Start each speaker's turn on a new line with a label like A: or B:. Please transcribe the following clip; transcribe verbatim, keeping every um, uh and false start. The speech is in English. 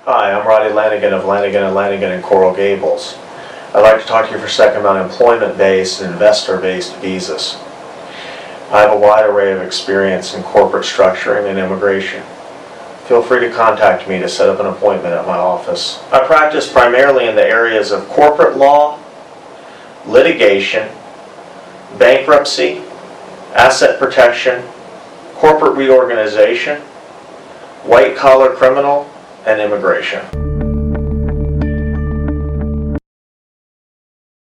A: Hi, I'm Roddy Lanigan of Lanigan and Lanigan in Coral Gables. I'd like to talk to you for a second about employment-based and investor-based visas. I have a wide array of experience in corporate structuring and immigration. Feel free to contact me to set up an appointment at my office. I practice primarily in the areas of corporate law, litigation, bankruptcy, asset protection, corporate reorganization, white-collar criminal, and immigration.